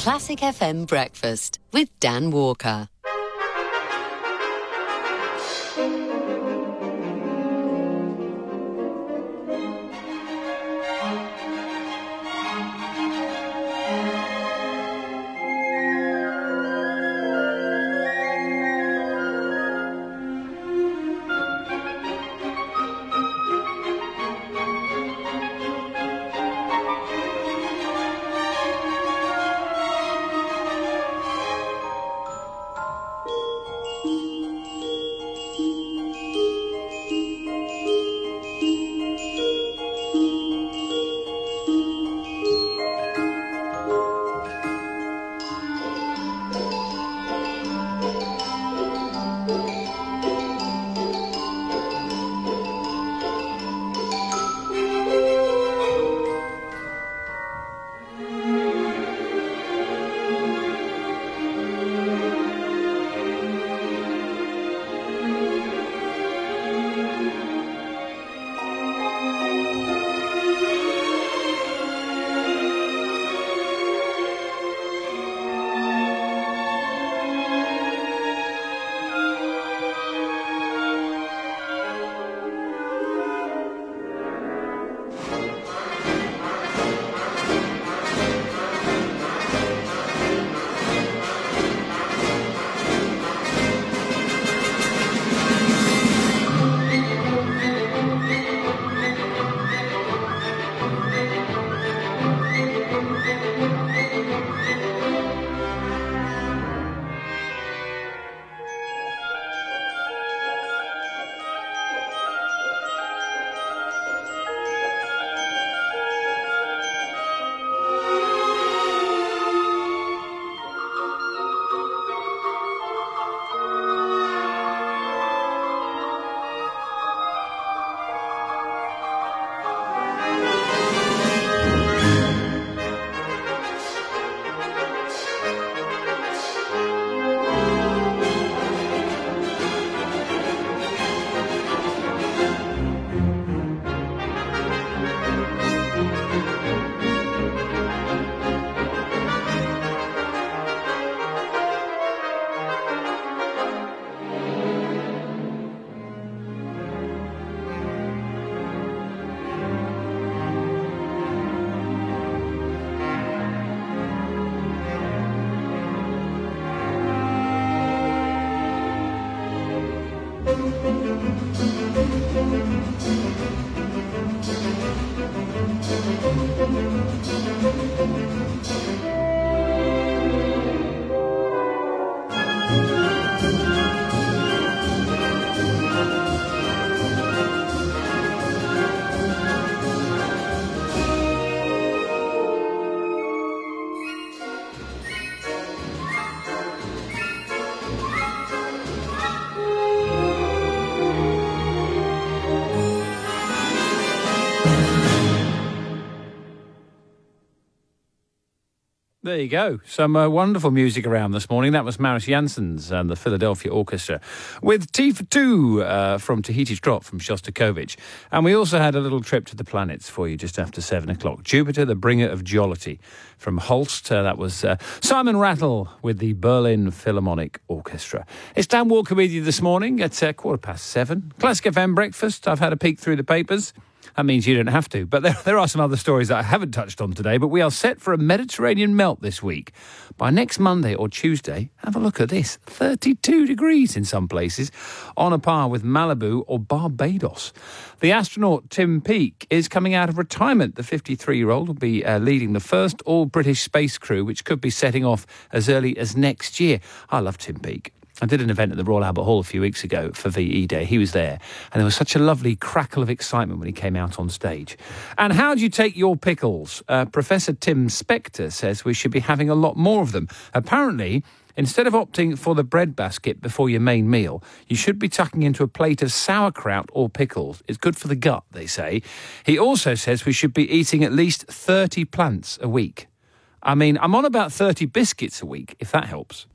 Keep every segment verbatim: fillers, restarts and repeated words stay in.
Classic F M Breakfast with Dan Walker. There you go. Some uh, wonderful music around this morning. That was Maris Janssens and the Philadelphia Orchestra with Tea for Two uh, from Tahiti's Drop from Shostakovich. And we also had a little trip to the planets for you just after seven o'clock. Jupiter, the bringer of jollity from Holst. Uh, that was uh, Simon Rattle with the Berlin Philharmonic Orchestra. It's Dan Walker with you this morning at uh, quarter past seven. Classic F M Breakfast. I've had a peek through the papers. That means you don't have to. But there, there are some other stories that I haven't touched on today. But we are set for a Mediterranean melt this week. By next Monday or Tuesday, have a look at this. thirty-two degrees in some places, on a par with Malibu or Barbados. The astronaut Tim Peake is coming out of retirement. The fifty-three-year-old will be uh, leading the first all-British space crew, which could be setting off as early as next year. I love Tim Peake. I did an event at the Royal Albert Hall a few weeks ago for V E Day. He was there, and there was such a lovely crackle of excitement when he came out on stage. And how do you take your pickles? Uh, Professor Tim Spector says we should be having a lot more of them. Apparently, instead of opting for the bread basket before your main meal, you should be tucking into a plate of sauerkraut or pickles. It's good for the gut, they say. He also says we should be eating at least thirty plants a week. I mean, I'm on about thirty biscuits a week, if that helps.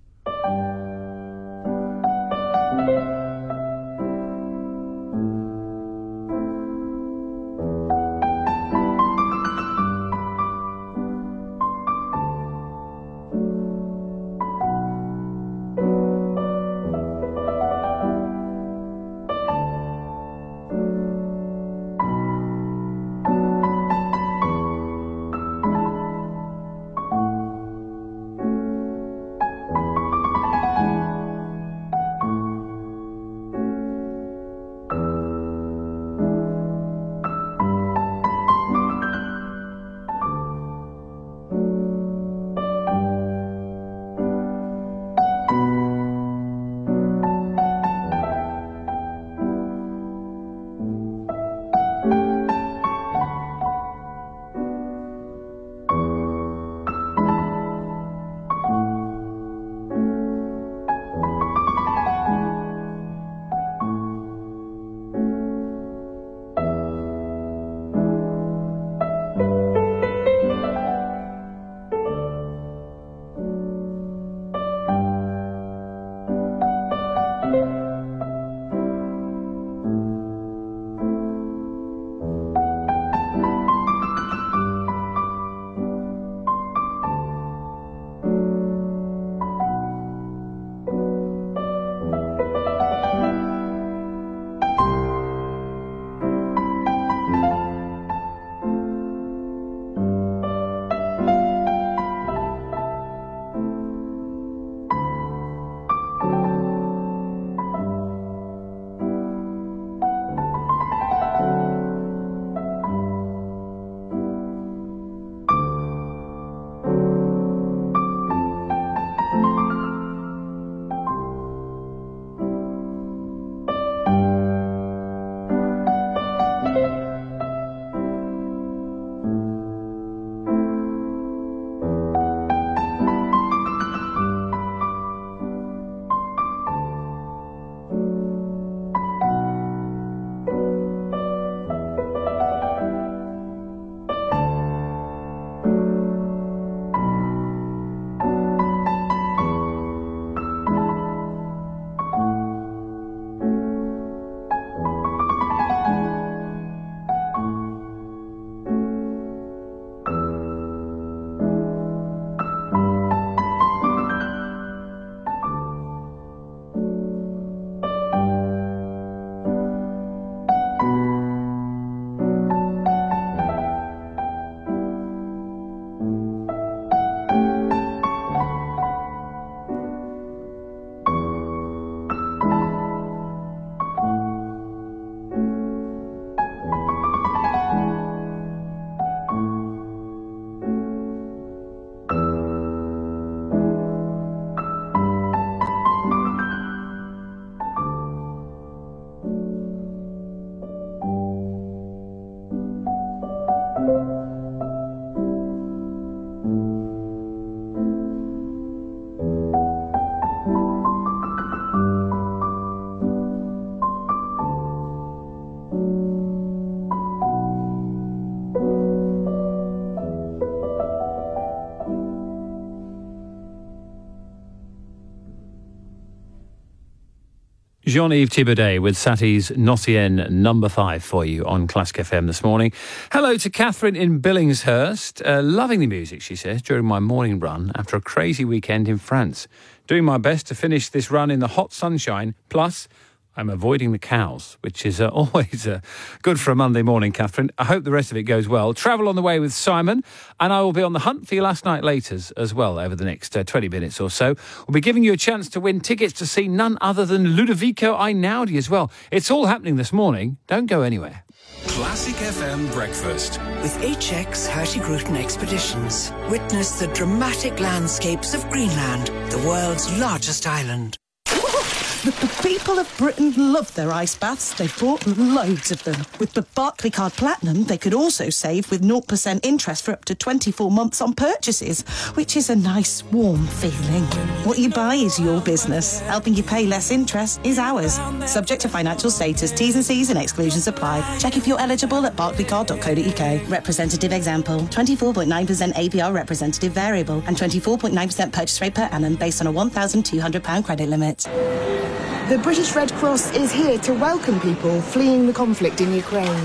Jean-Yves Thibaudet with Satie's Notienne number five for you on Classic F M this morning. Hello to Catherine in Billingshurst. Uh, loving the music, she says, during my morning run after a crazy weekend in France. Doing my best to finish this run in the hot sunshine. Plus, I'm avoiding the cows, which is uh, always uh, good for a Monday morning, Catherine. I hope the rest of it goes well. Travel on the way with Simon, and I will be on the hunt for your last night laters as well over the next uh, twenty minutes or so. We'll be giving you a chance to win tickets to see none other than Ludovico Einaudi as well. It's all happening this morning. Don't go anywhere. Classic F M Breakfast. With H X Hurtigruten Expeditions, witness the dramatic landscapes of Greenland, the world's largest island. The, the people of Britain love their ice baths. They've bought loads of them. With the Barclaycard Platinum, they could also save with zero percent interest for up to twenty-four months on purchases, which is a nice, warm feeling. What you buy is your business. Helping you pay less interest is ours. Subject to financial status, T's and C's and exclusions apply. Check if you're eligible at barclaycard dot co dot uk. Representative example, twenty-four point nine percent A P R representative variable and twenty-four point nine percent purchase rate per annum based on a one thousand two hundred pounds credit limit. The British Red Cross is here to welcome people fleeing the conflict in Ukraine.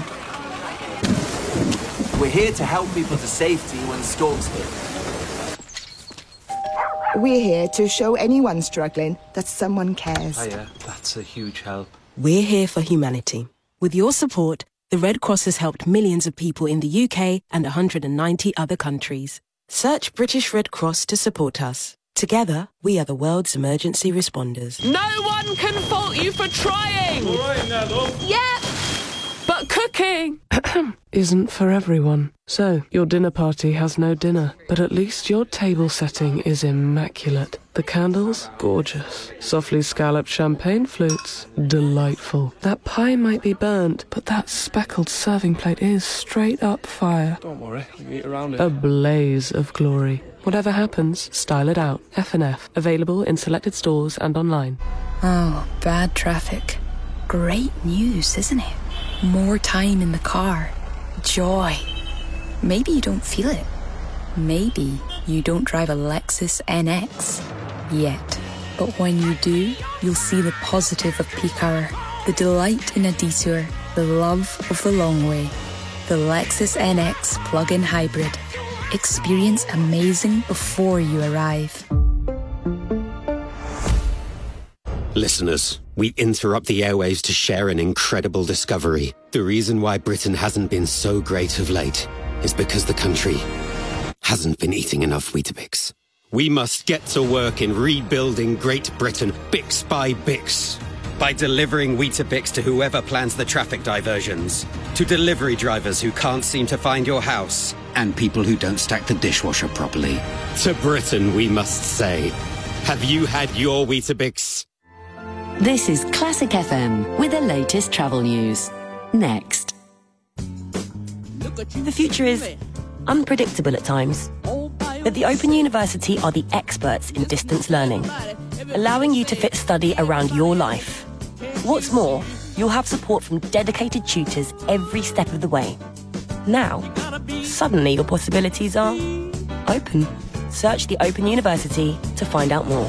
We're here to help people to safety when storms hit. We're here to show anyone struggling that someone cares. Oh yeah, that's a huge help. We're here for humanity. With your support, the Red Cross has helped millions of people in the U K and one hundred ninety other countries. Search British Red Cross to support us. Together, we are the world's emergency responders. No one can fault you for trying! All right now, love. Yeah, but cooking isn't for everyone. So, your dinner party has no dinner, but at least your table setting is immaculate. The candles, gorgeous. Softly scalloped champagne flutes, delightful. That pie might be burnt, but that speckled serving plate is straight up fire. Don't worry, I can eat around it. A blaze of glory. Whatever happens, style it out. F and F, available in selected stores and online. Oh, bad traffic. Great news, isn't it? More time in the car. Joy. Maybe you don't feel it. Maybe you don't drive a Lexus N X yet. But when you do, you'll see the positive of peak hour, the delight in a detour, the love of the long way. The Lexus N X plug-in hybrid. Experience amazing before you arrive. Listeners, we interrupt the airwaves to share an incredible discovery. The reason why Britain hasn't been so great of late is because the country hasn't been eating enough Weetabix. We must get to work in rebuilding Great Britain, Bix by Bix. By delivering Weetabix to whoever plans the traffic diversions, to delivery drivers who can't seem to find your house, and people who don't stack the dishwasher properly. To Britain, we must say, have you had your Weetabix? This is Classic F M with the latest travel news. Next. The future is unpredictable at times, but the Open University are the experts in distance learning, allowing you to fit study around your life. What's more, you'll have support from dedicated tutors every step of the way. Now, suddenly your possibilities are open. Search the Open University to find out more.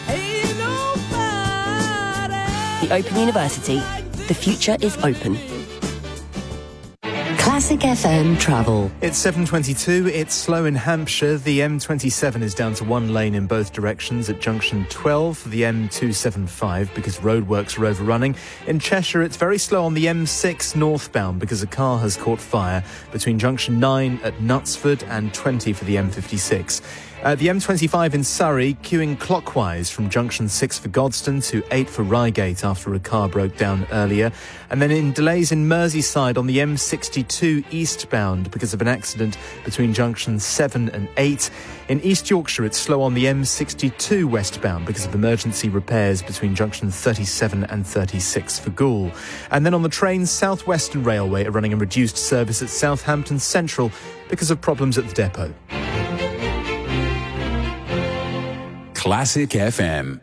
The Open University. The future is open. Classic F M travel. It's seven twenty-two. It's slow in Hampshire. The M twenty-seven is down to one lane in both directions at junction twelve for the M two seventy-five because roadworks are overrunning. In Cheshire, it's very slow on the M six northbound because a car has caught fire between junction nine at Knutsford and twenty for the M fifty-six. Uh, the M twenty-five in Surrey, queuing clockwise from junction six for Godstone to eight for Reigate after a car broke down earlier. And then in delays in Merseyside on the M sixty-two two eastbound because of an accident between junctions seven and eight. In East Yorkshire, it's slow on the M sixty-two westbound because of emergency repairs between junctions thirty-seven and thirty-six for Goole. And then on the trains, South Western Railway are running a reduced service at Southampton Central because of problems at the depot. Classic F M.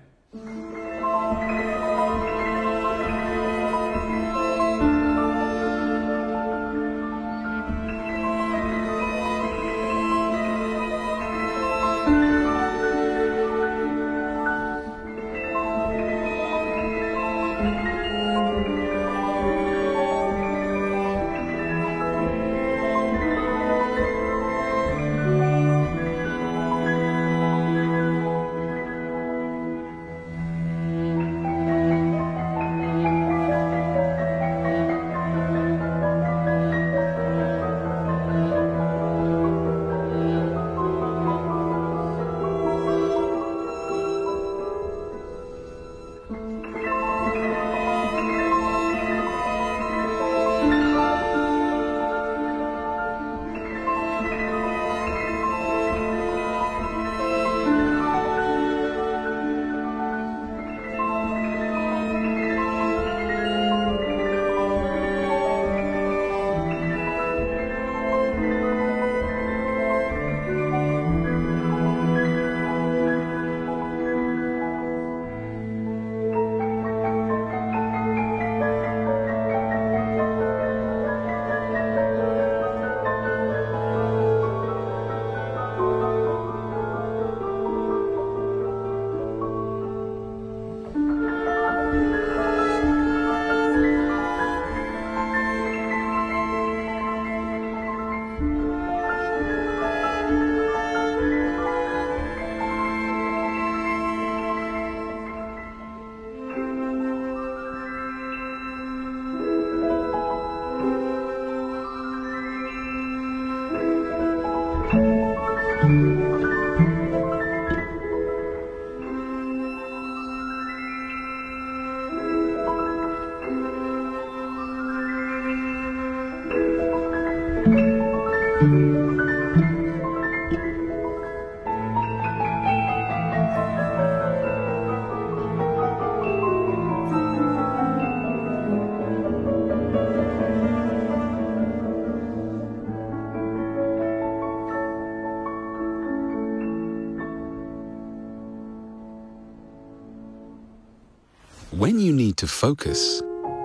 When you need to focus,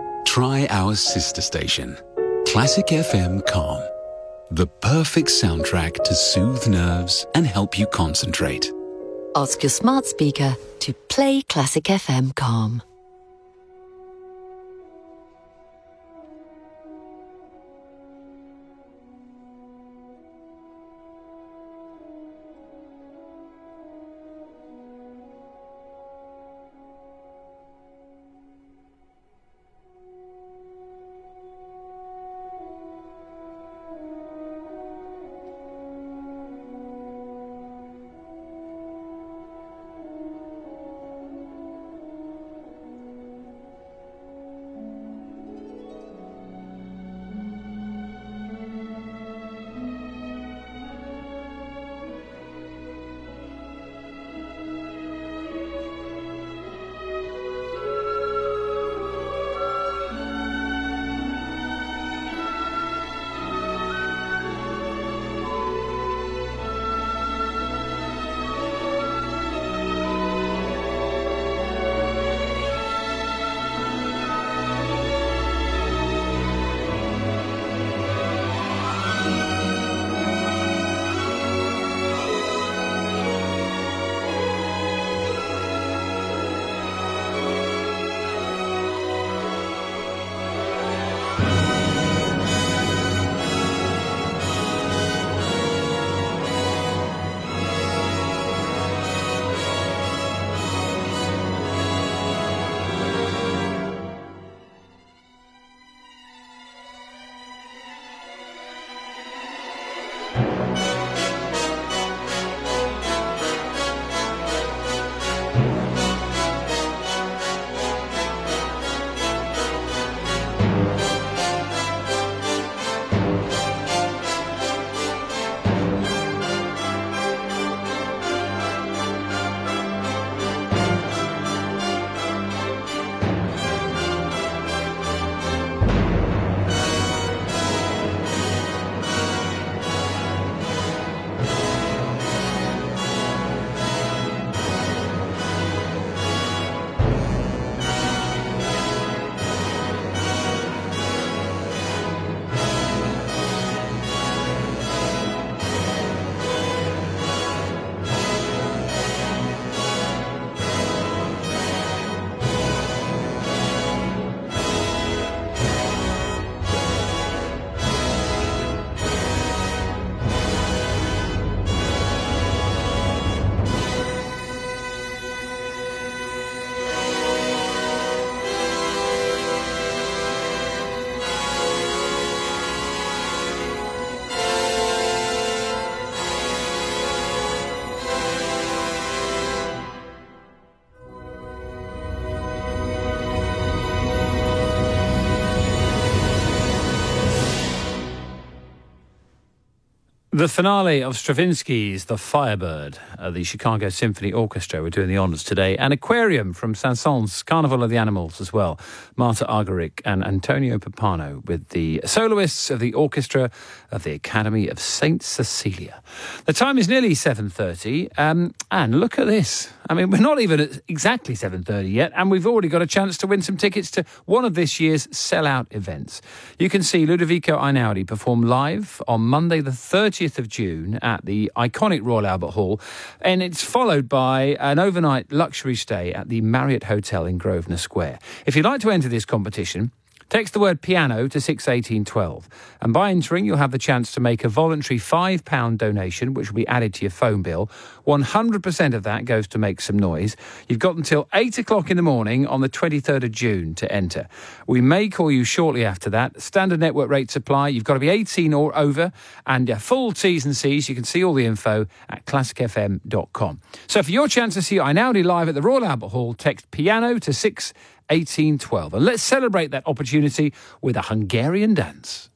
try our sister station, Classic F M Calm. The perfect soundtrack to soothe nerves and help you concentrate. Ask your smart speaker to play Classic F M Calm. The finale of Stravinsky's The Firebird, uh, the Chicago Symphony Orchestra were doing the honours today, and Aquarium from Saint-Saëns' Carnival of the Animals as well. Marta Argerich and Antonio Papano with the soloists of the orchestra of the Academy of Saint Cecilia. The time is nearly seven thirty, um, and look at this. I mean, we're not even at exactly seven thirty yet, and we've already got a chance to win some tickets to one of this year's sellout events. You can see Ludovico Einaudi perform live on Monday the thirtieth of June at the iconic Royal Albert Hall, and it's followed by an overnight luxury stay at the Marriott Hotel in Grosvenor Square. If you'd like to enter this competition, text the word piano to six eighteen twelve, and by entering you'll have the chance to make a voluntary five pound donation which will be added to your phone bill. one hundred percent of that goes to Make Some Noise. You've got until eight o'clock in the morning on the twenty-third of June to enter. We may call you shortly after that. Standard network rates apply. You've got to be eighteen or over, and uh, full T's and C's. You can see all the info at classic f m dot com. So for your chance to see Einaudi live at the Royal Albert Hall, text piano to six eighteen twelve. And let's celebrate that opportunity with a Hungarian dance.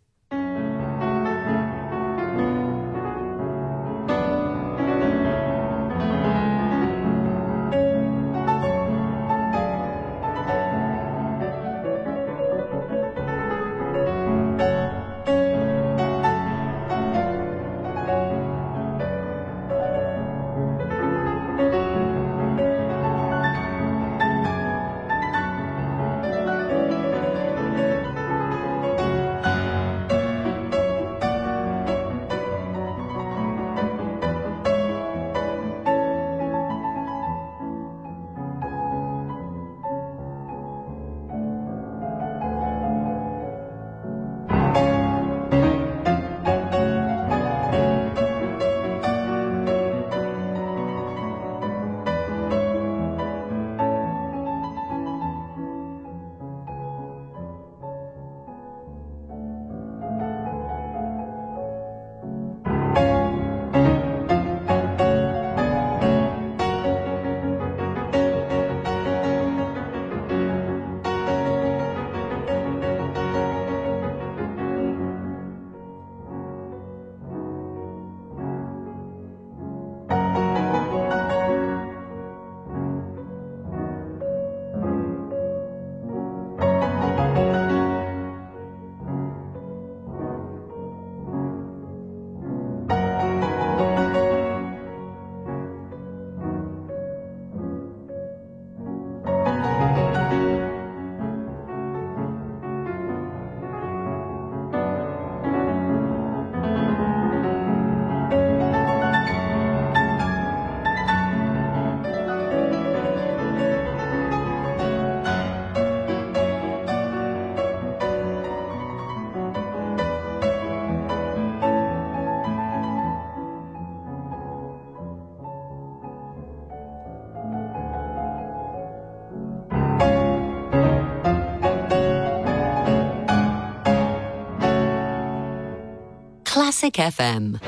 Classic F M.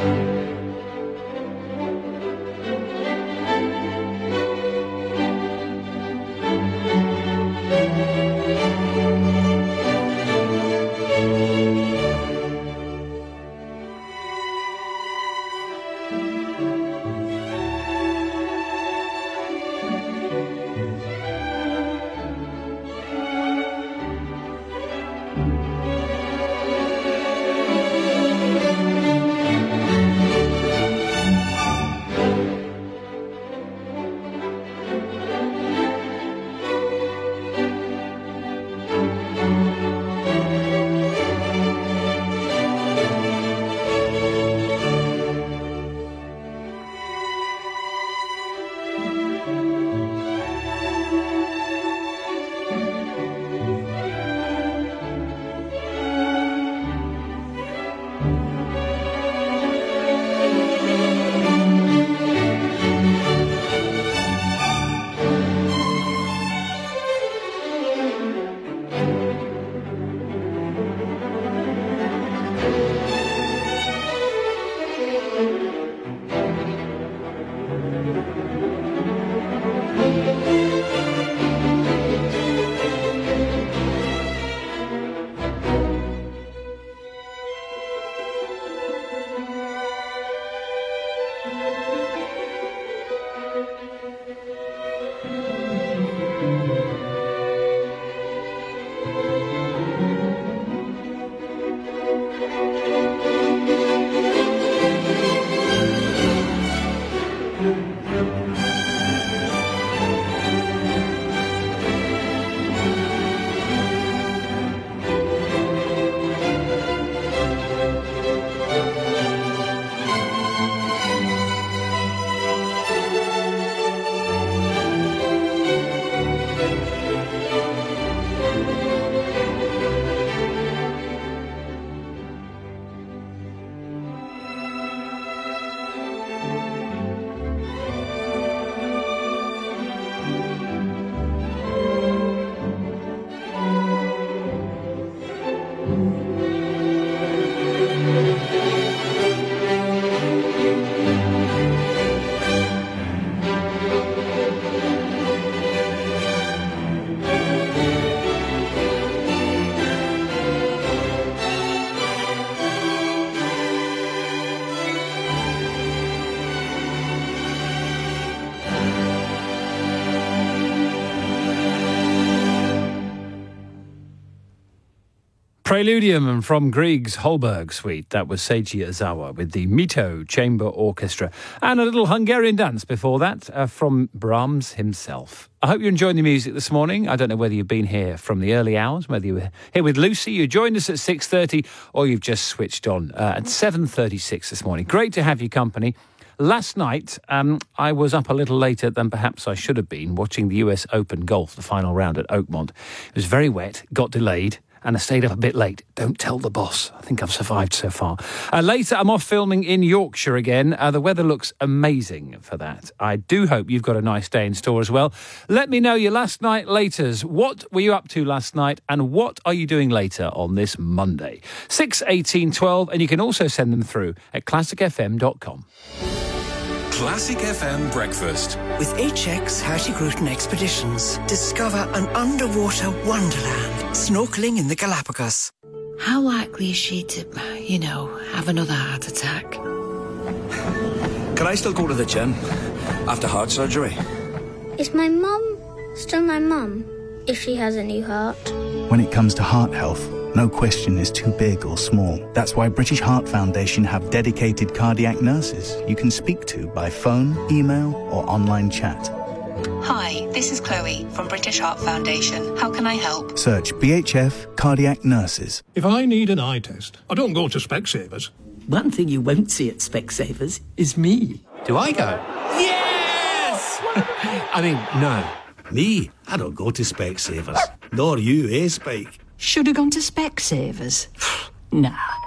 Preludium from Grieg's Holberg Suite. That was Seiji Ozawa with the Mito Chamber Orchestra. And a little Hungarian dance before that uh, from Brahms himself. I hope you're enjoying the music this morning. I don't know whether you've been here from the early hours, whether you were here with Lucy, you joined us at six thirty, or you've just switched on uh, at seven thirty-six this morning. Great to have your company. Last night, um, I was up a little later than perhaps I should have been, watching the U S Open Golf, the final round at Oakmont. It was very wet, got delayed, and I stayed up a bit late. Don't tell the boss. I think I've survived so far. Uh, later, I'm off filming in Yorkshire again. Uh, the weather looks amazing for that. I do hope you've got a nice day in store as well. Let me know your last night laters. What were you up to last night, and what are you doing later on this Monday? six, eighteen, twelve, and you can also send them through at classic f m dot com. Classic F M Breakfast. With H X Hurtigruten Expeditions, discover an underwater wonderland, snorkeling in the Galapagos. How likely is she to, you know, have another heart attack? Can I still go to the gym after heart surgery? Is my mum still my mum if she has a new heart? When it comes to heart health, no question is too big or small. That's why British Heart Foundation have dedicated cardiac nurses you can speak to by phone, email or online chat. Hi, this is Chloe from British Heart Foundation. How can I help? Search B H F Cardiac Nurses. If I need an eye test, I don't go to Specsavers. One thing you won't see at Specsavers is me. Do I go? Yes! I mean, no. Me? I don't go to Specsavers. Nor you, eh, Spike? Should have gone to Specsavers. Nah.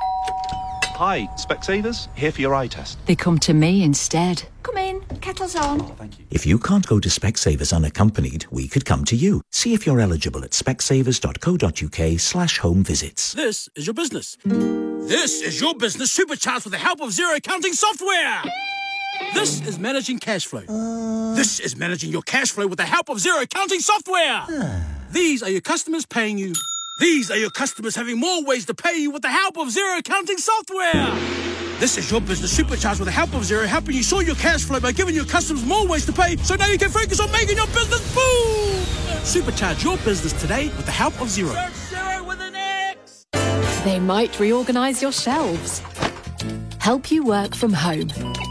Hi, Specsavers, here for your eye test. They come to me instead. Come in, kettle's on. Oh, thank you. If you can't go to Specsavers unaccompanied, we could come to you. See if you're eligible at specsavers.co.uk slash home visits. This is your business. This is your business supercharged with the help of Zero Accounting software. This is managing cash flow. Uh... This is managing your cash flow with the help of Zero Accounting software. Uh... These are your customers paying you. These are your customers having more ways to pay you with the help of Zero Accounting software. This is your business supercharged with the help of Zero, helping you sort your cash flow by giving your customers more ways to pay, so now you can focus on making your business boom. Supercharge your business today with the help of Zero. Search Zero with an X. They might reorganise your shelves, help you work from home,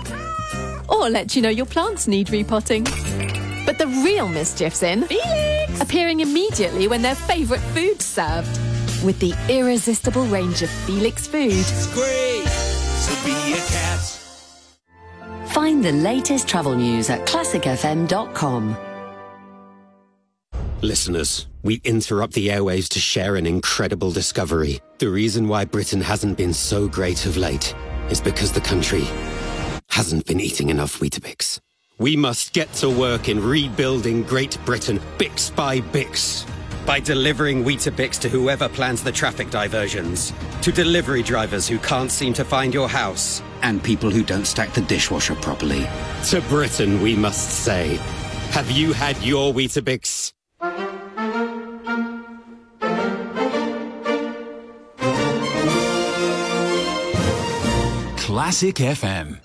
or let you know your plants need repotting. But the real mischief's in Felix, appearing immediately when their favourite food's served. With the irresistible range of Felix food. It's great, so be a cat. Find the latest travel news at classic f m dot com. Listeners, we interrupt the airwaves to share an incredible discovery. The reason why Britain hasn't been so great of late is because the country hasn't been eating enough Weetabix. We must get to work in rebuilding Great Britain, Bix by Bix. By delivering Weetabix to whoever plans the traffic diversions. To delivery drivers who can't seem to find your house. And people who don't stack the dishwasher properly. To Britain, we must say, have you had your Weetabix? Classic F M.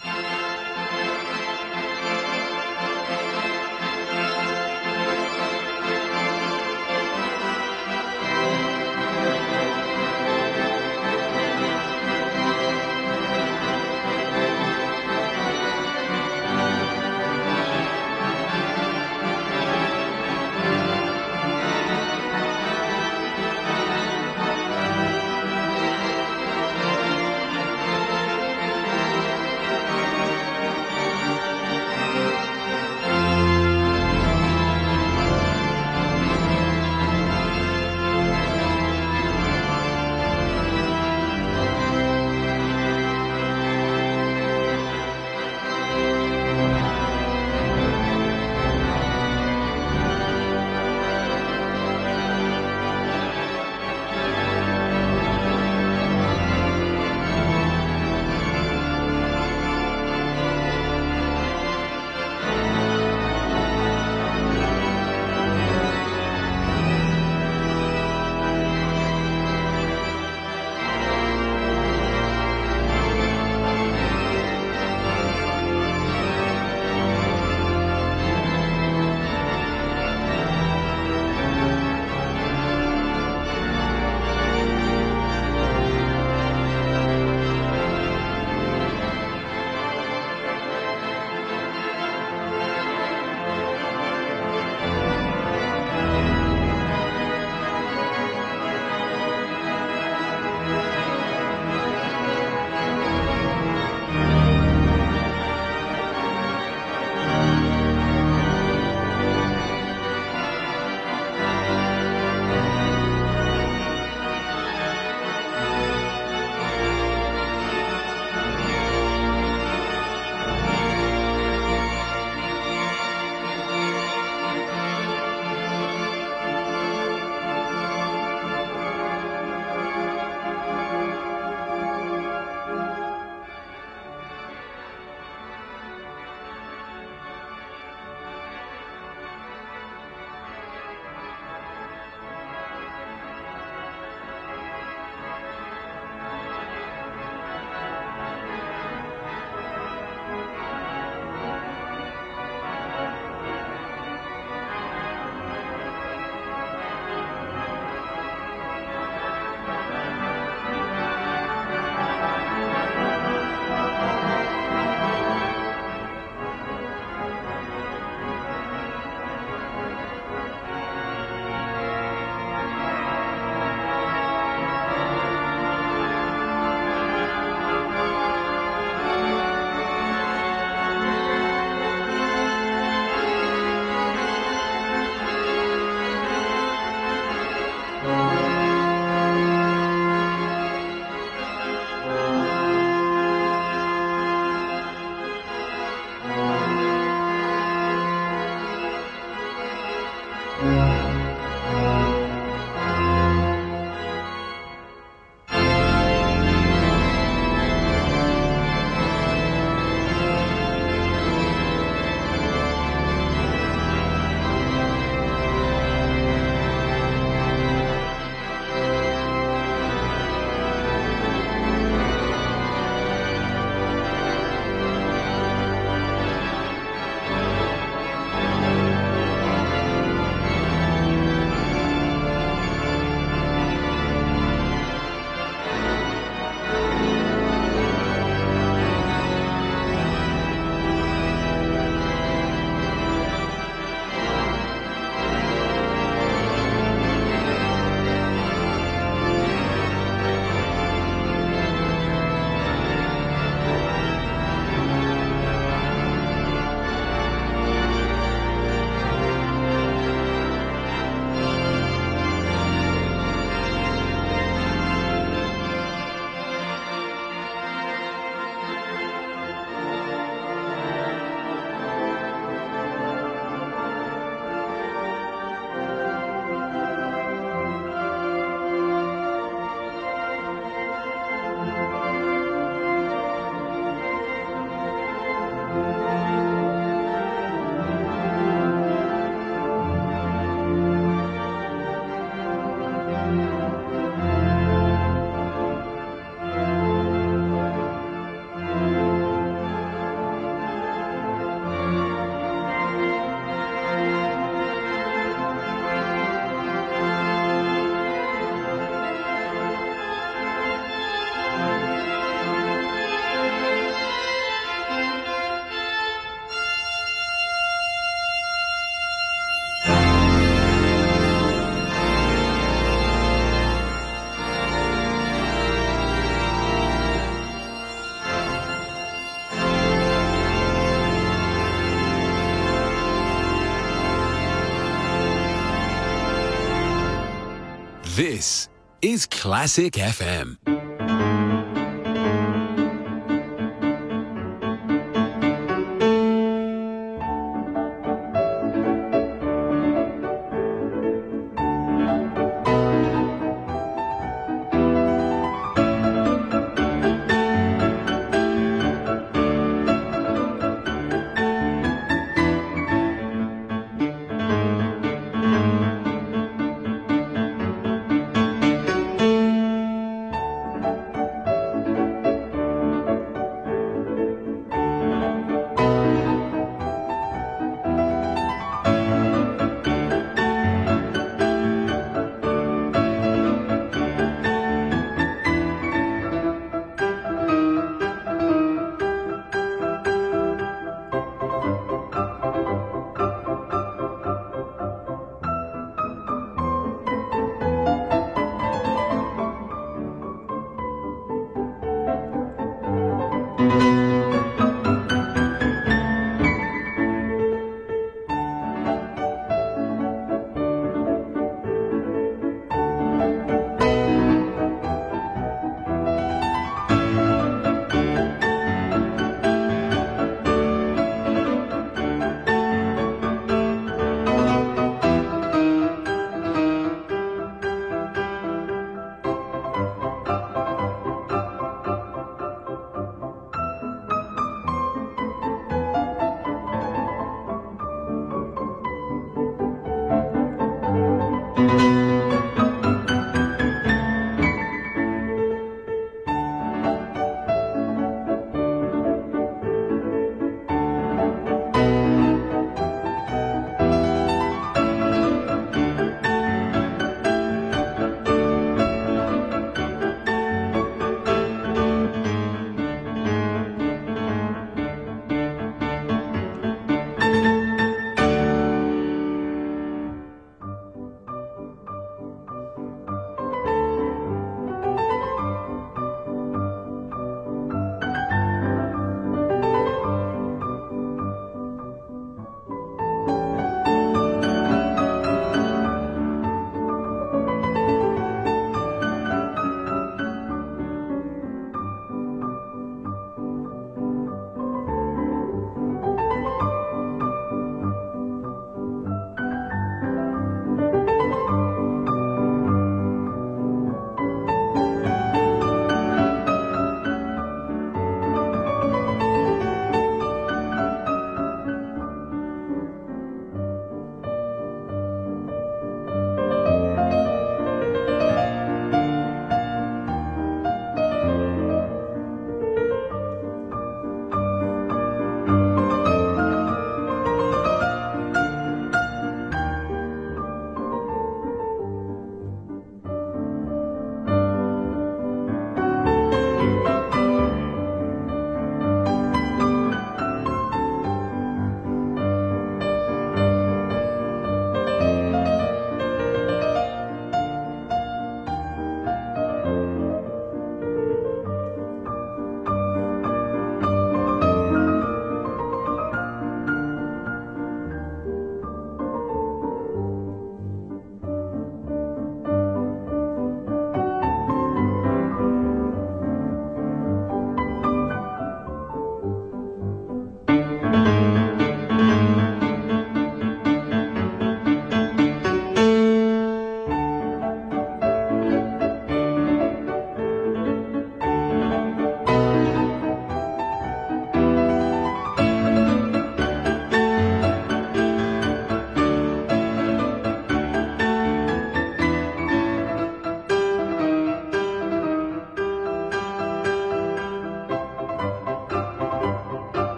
This is Classic F M.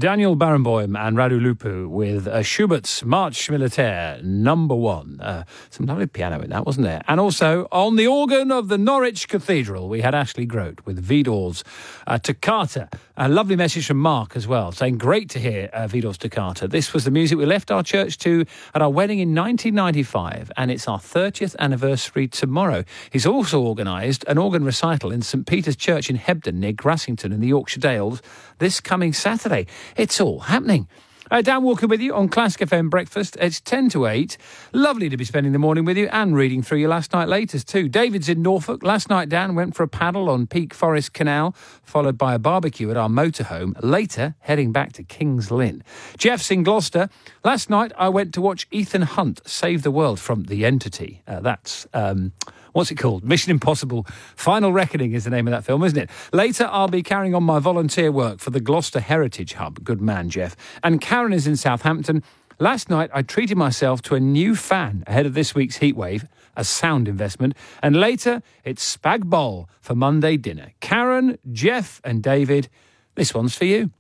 Daniel Barenboim and Radu Lupu with uh, Schubert's March Militaire number one. Uh, some lovely piano in that, wasn't there? And also, on the organ of the Norwich Cathedral, we had Ashley Grote with Vidor's uh, Toccata. A lovely message from Mark as well, saying, great to hear uh, Vidor's Toccata. This was the music we left our church to at our wedding in nineteen ninety-five, and it's our thirtieth anniversary tomorrow. He's also organised an organ recital in St Peter's Church in Hebden, near Grassington in the Yorkshire Dales, this coming Saturday. It's all happening. Uh, Dan Walker with you on Classic F M Breakfast. It's ten to eight. Lovely to be spending the morning with you and reading through your last night latest too. David's in Norfolk. Last night, Dan went for a paddle on Peak Forest Canal, followed by a barbecue at our motorhome. Later, heading back to King's Lynn. Jeff's in Gloucester. Last night, I went to watch Ethan Hunt save the world from The Entity. Uh, that's... Um, What's it called? Mission Impossible Final Reckoning is the name of that film, isn't it? Later, I'll be carrying on my volunteer work for the Gloucester Heritage Hub. Good man, Jeff. And Karen is in Southampton. Last night, I treated myself to a new fan ahead of this week's heatwave, a sound investment. And later, it's spag bol for Monday dinner. Karen, Jeff and David, this one's for you.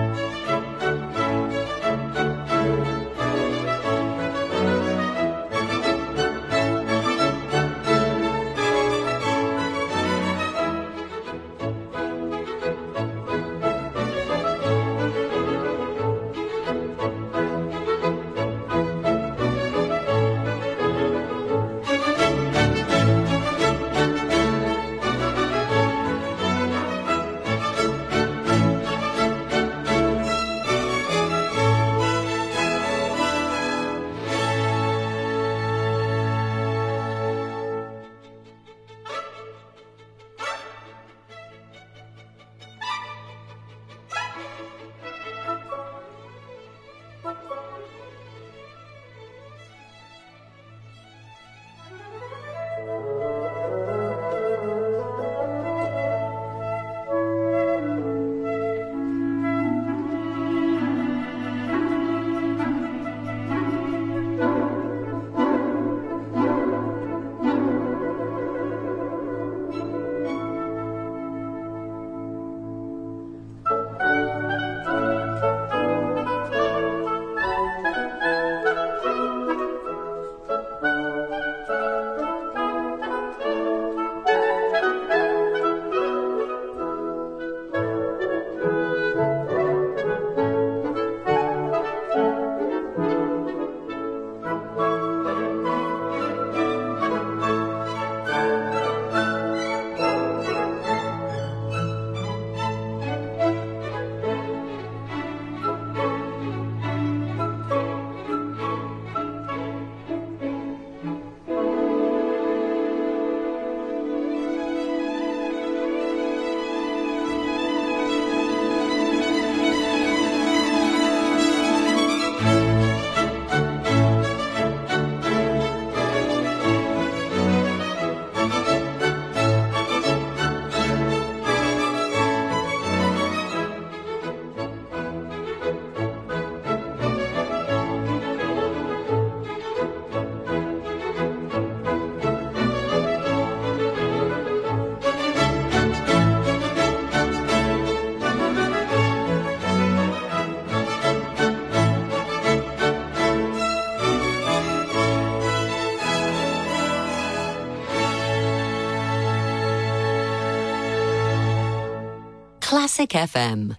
Classic F M.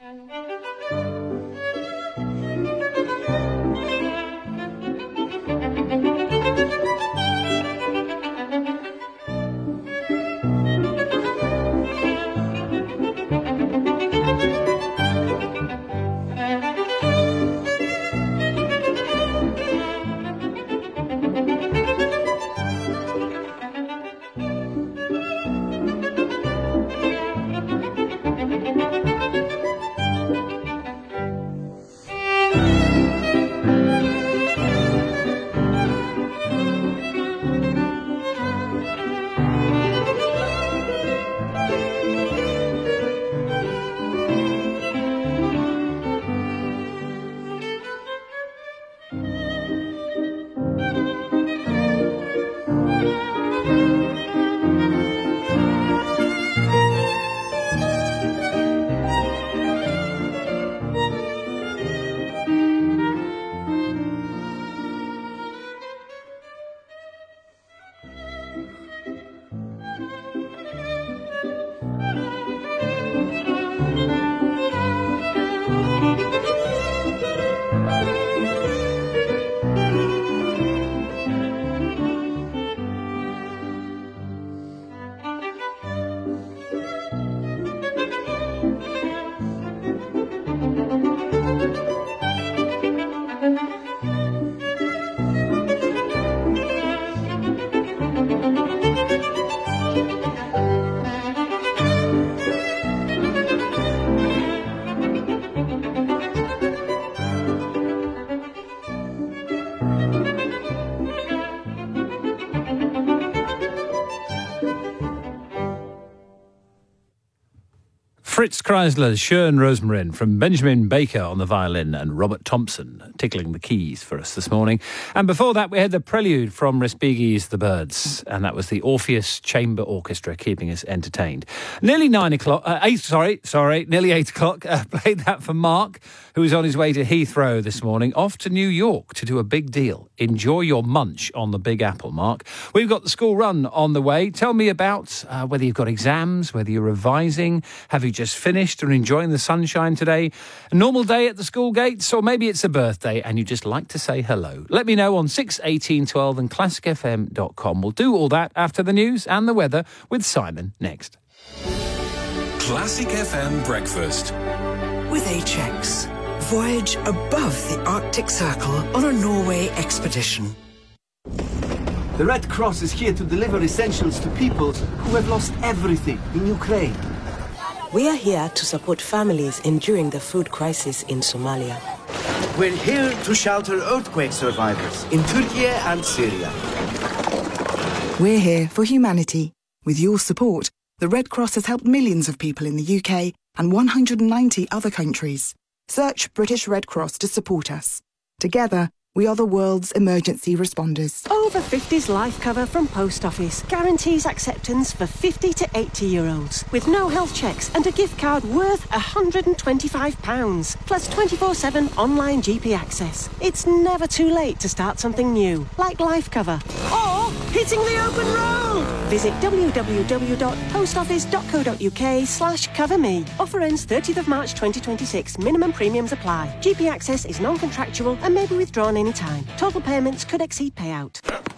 Fritz Kreisler's Schön Rosmarin from Benjamin Baker on the violin and Robert Thompson tickling the keys for us this morning. And before that, we had the prelude from Respighi's The Birds, and that was the Orpheus Chamber Orchestra keeping us entertained. Nearly nine o'clock, uh, eight, sorry, sorry, nearly eight o'clock. Uh, played that for Mark, who was on his way to Heathrow this morning, off to New York to do a big deal. Enjoy your munch on the Big Apple, Mark. We've got the school run on the way. Tell me about uh, whether you've got exams, whether you're revising, have you just finished and enjoying the sunshine today, a normal day at the school gates, or maybe it's a birthday and you just like to say hello. Let me know on six eighteen twelve and classic f m dot com. We'll do all that after the news and the weather with Simon next. Classic F M Breakfast. With H X, voyage above the Arctic Circle on a Norway expedition. The Red Cross is here to deliver essentials to people who have lost everything in Ukraine. We are here to support families enduring the food crisis in Somalia. We're here to shelter earthquake survivors in Turkey and Syria. We're here for humanity. With your support, the Red Cross has helped millions of people in the U K and one hundred ninety other countries. Search British Red Cross to support us. Together, we are the world's emergency responders. Over fifties life cover from Post Office guarantees acceptance for fifty to eighty-year-olds with no health checks and a gift card worth one hundred twenty-five pounds, plus twenty-four seven online G P access. It's never too late to start something new, like life cover. Or hitting the open road! Visit w w w dot post office dot co dot u k slash cover me. Offer ends thirtieth of March twenty twenty-six. Minimum premiums apply. G P access is non-contractual and may be withdrawn any time. Total payments could exceed payout.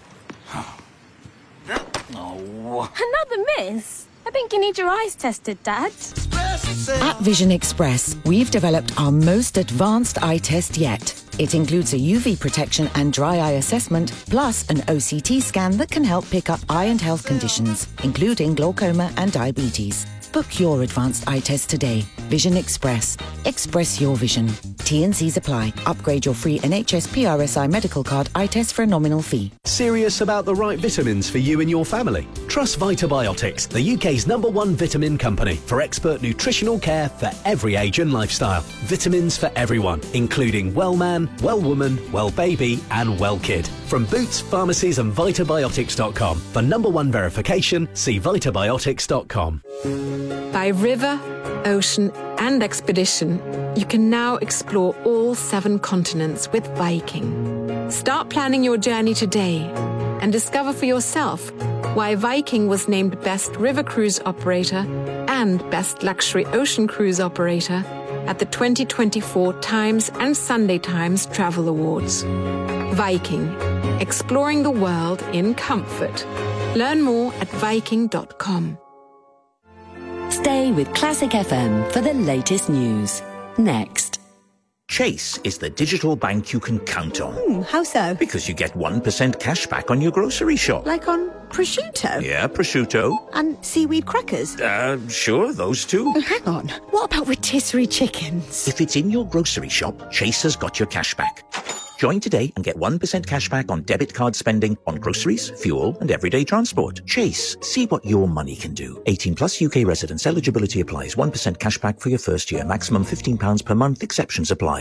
Oh. Another miss? I think you need your eyes tested, Dad. At Vision Express, we've developed our most advanced eye test yet. It includes a U V protection and dry eye assessment, plus an O C T scan that can help pick up eye and health conditions, including glaucoma and diabetes. Book your advanced eye test today. Vision Express. Express your vision. T and C's apply. Upgrade your free N H S P R S I medical card eye test for a nominal fee. Serious about the right vitamins for you and your family? Trust Vitabiotics, the U K's number one vitamin company, for expert nutritional care for every age and lifestyle. Vitamins for everyone, including well man, well woman, well baby and well kid. From Boots, pharmacies and vitabiotics dot com. For number one verification, see vitabiotics dot com. By river, ocean and expedition, you can now explore all seven continents with Viking. Start planning your journey today and discover for yourself why Viking was named Best River Cruise Operator and Best Luxury Ocean Cruise Operator at the twenty twenty-four Times and Sunday Times Travel Awards. Viking, exploring the world in comfort. Learn more at viking dot com. Stay with Classic F M for the latest news. Next. Chase is the digital bank you can count on. Hmm, how so? Because you get one percent cash back on your grocery shop. Like on prosciutto? Yeah, prosciutto. And seaweed crackers? Uh, sure, those two. Oh, hang on. What about rotisserie chickens? If it's in your grocery shop, Chase has got your cash back. Join today and get one percent cash back on debit card spending on groceries, fuel and everyday transport. Chase. See what your money can do. eighteen plus U K residents. Eligibility applies. one percent cash back for your first year. Maximum fifteen pounds per month. Exceptions apply.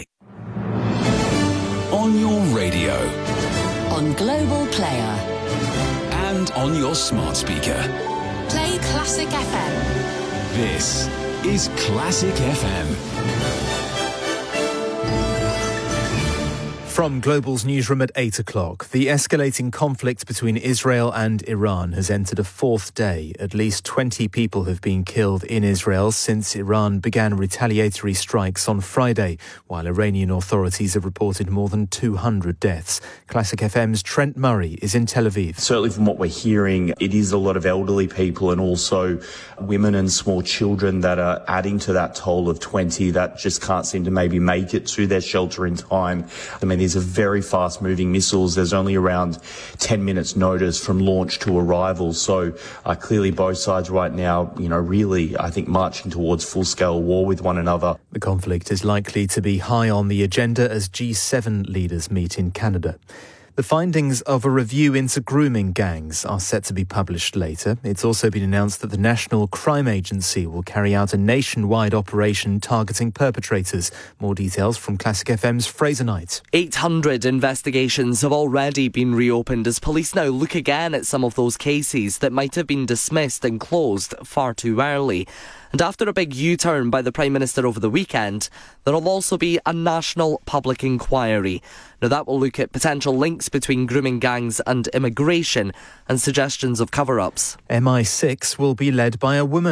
On your radio. On Global Player. And on your smart speaker. Play Classic F M. This is Classic F M. From Global's newsroom at eight o'clock, the escalating conflict between Israel and Iran has entered a fourth day. At least twenty people have been killed in Israel since Iran began retaliatory strikes on Friday, while Iranian authorities have reported more than two hundred deaths. Classic F M's Trent Murray is in Tel Aviv. Certainly from what we're hearing, it is a lot of elderly people and also women and small children that are adding to that toll of twenty that just can't seem to maybe make it to their shelter in time. I mean, these are very fast-moving missiles. There's only around ten minutes notice from launch to arrival. So uh, clearly both sides right now, you know, really, I think, marching towards full-scale war with one another. The conflict is likely to be high on the agenda as G seven leaders meet in Canada. The findings of a review into grooming gangs are set to be published later. It's also been announced that the National Crime Agency will carry out a nationwide operation targeting perpetrators. More details from Classic F M's Fraser Knight. eight hundred investigations have already been reopened as police now look again at some of those cases that might have been dismissed and closed far too early. And after a big U-turn by the Prime Minister over the weekend, there will also be a national public inquiry. Now that will look at potential links between grooming gangs and immigration and suggestions of cover-ups. M I six will be led by a woman.